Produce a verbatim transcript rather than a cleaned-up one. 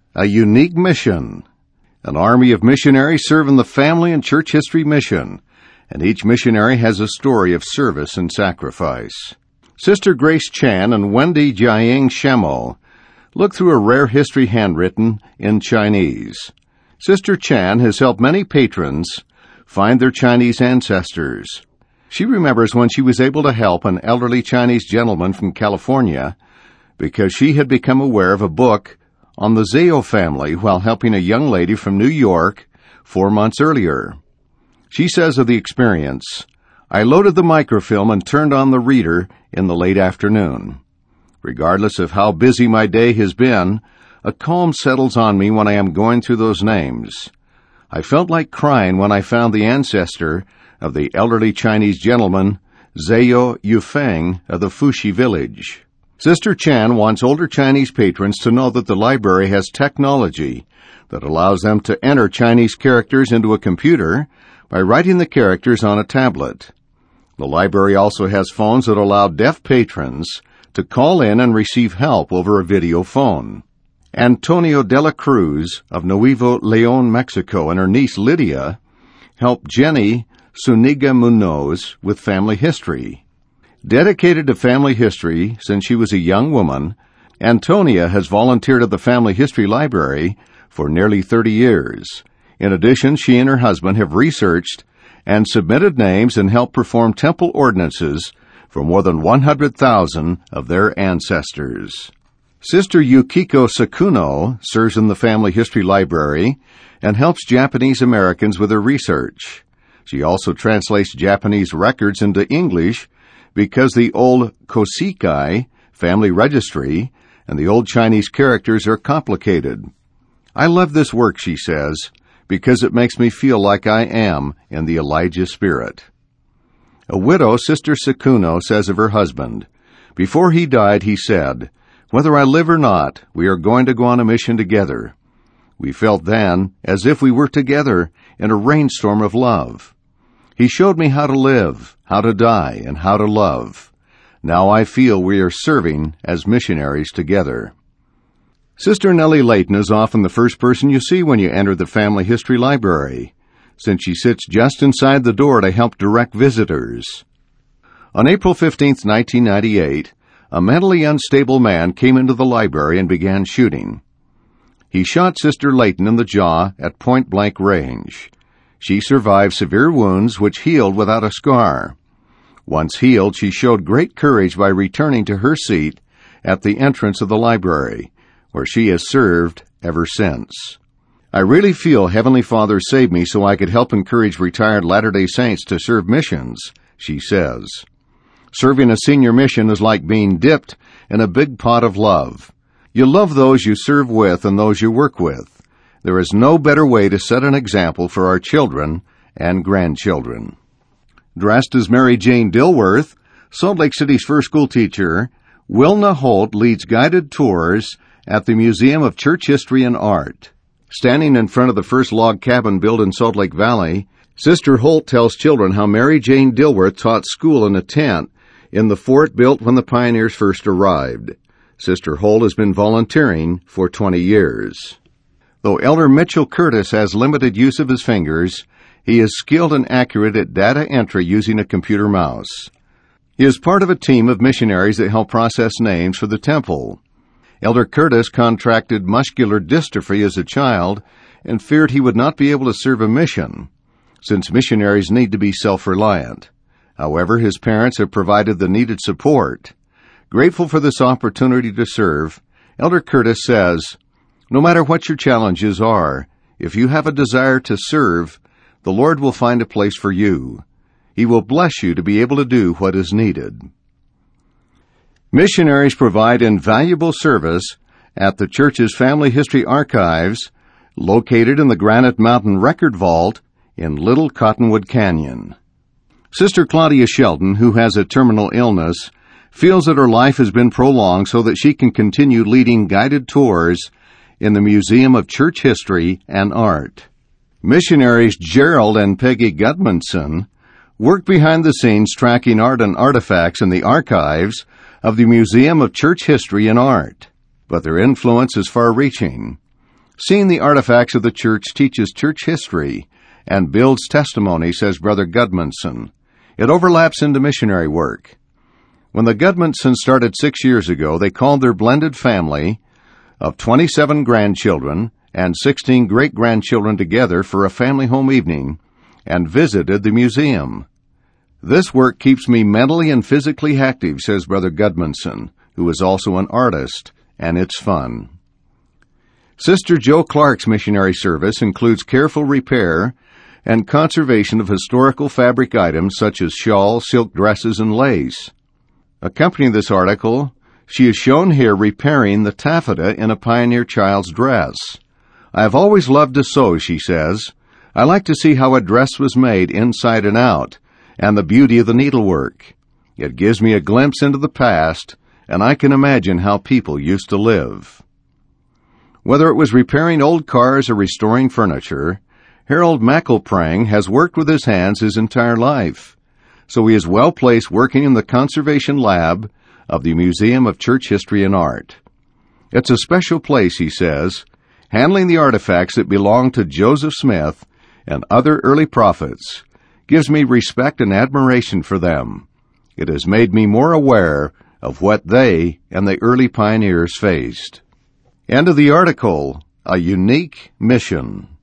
A unique mission. An army of missionaries serve in the family and church history mission, and each missionary has a story of service and sacrifice. Sister Grace Chan and Wendy Jiaying Shemo look through a rare history handwritten in Chinese. Sister Chan has helped many patrons find their Chinese ancestors. She remembers when she was able to help an elderly Chinese gentleman from California because she had become aware of a book on the Zhao family while helping a young lady from New York four months earlier. She says of the experience, "I loaded the microfilm and turned on the reader in the late afternoon. Regardless of how busy my day has been, a calm settles on me when I am going through those names. I felt like crying when I found the ancestor of the elderly Chinese gentleman, Zhao Yufeng of the Fuxi village." Sister Chan wants older Chinese patrons to know that the library has technology that allows them to enter Chinese characters into a computer by writing the characters on a tablet. The library also has phones that allow deaf patrons to call in and receive help over a video phone. Antonio de la Cruz of Nuevo Leon, Mexico, and her niece Lydia helped Jenny Suniga Munoz with family history. Dedicated to family history since she was a young woman, Antonia has volunteered at the Family History Library for nearly thirty years. In addition, she and her husband have researched and submitted names and helped perform temple ordinances for more than one hundred thousand of their ancestors. Sister Yukiko Sakuno serves in the Family History Library and helps Japanese Americans with her research. She also translates Japanese records into English because the old Kosikai family registry and the old Chinese characters are complicated. "I love this work," she says, "because it makes me feel like I am in the Elijah spirit." A widow, Sister Sakuno, says of her husband, "Before he died, he said, 'Whether I live or not, we are going to go on a mission together.' We felt then as if we were together in a rainstorm of love. He showed me how to live, how to die, and how to love. Now I feel we are serving as missionaries together." Sister Nellie Layton is often the first person you see when you enter the Family History Library, since she sits just inside the door to help direct visitors. On April fifteenth, nineteen ninety-eight, a mentally unstable man came into the library and began shooting. He shot Sister Layton in the jaw at point-blank range. She survived severe wounds which healed without a scar. Once healed, she showed great courage by returning to her seat at the entrance of the library, where she has served ever since. "I really feel Heavenly Father saved me so I could help encourage retired Latter-day Saints to serve missions," she says. "Serving a senior mission is like being dipped in a big pot of love. You love those you serve with and those you work with. There is no better way to set an example for our children and grandchildren." Dressed as Mary Jane Dilworth, Salt Lake City's first school teacher, Wilna Holt leads guided tours at the Museum of Church History and Art. Standing in front of the first log cabin built in Salt Lake Valley, Sister Holt tells children how Mary Jane Dilworth taught school in a tent in the fort built when the pioneers first arrived. Sister Holt has been volunteering for twenty years. Though Elder Mitchell Curtis has limited use of his fingers, he is skilled and accurate at data entry using a computer mouse. He is part of a team of missionaries that help process names for the temple. Elder Curtis contracted muscular dystrophy as a child and feared he would not be able to serve a mission, since missionaries need to be self-reliant. However, his parents have provided the needed support. Grateful for this opportunity to serve, Elder Curtis says, "No matter what your challenges are, if you have a desire to serve, the Lord will find a place for you. He will bless you to be able to do what is needed." Missionaries provide invaluable service at the church's Family History Archives, located in the Granite Mountain Record Vault in Little Cottonwood Canyon. Sister Claudia Shelton, who has a terminal illness, feels that her life has been prolonged so that she can continue leading guided tours in the Museum of Church History and Art. Missionaries Gerald and Peggy Gudmundson work behind the scenes tracking art and artifacts in the archives of the Museum of Church History and Art, but their influence is far-reaching. Seeing the artifacts of the church teaches church history and builds testimony, says Brother Gudmundson. It overlaps into missionary work. When the Gudmundsons started six years ago, they called their blended family of twenty-seven grandchildren and sixteen great-grandchildren together for a family home evening and visited the museum. This work keeps me mentally and physically active, says Brother Gudmundson, who is also an artist, and it's fun. Sister Joe Clark's missionary service includes careful repair and conservation of historical fabric items such as shawls, silk dresses, and lace. Accompanying this article, she is shown here repairing the taffeta in a pioneer child's dress. I have always loved to sew, she says. I like to see how a dress was made inside and out, and the beauty of the needlework. It gives me a glimpse into the past, and I can imagine how people used to live. Whether it was repairing old cars or restoring furniture, Harold McElprang has worked with his hands his entire life, so he is well placed working in the conservation lab of the Museum of Church History and Art. It's a special place, he says, handling the artifacts that belong to Joseph Smith and other early prophets gives me respect and admiration for them. It has made me more aware of what they and the early pioneers faced. End of the article, A Unique Mission.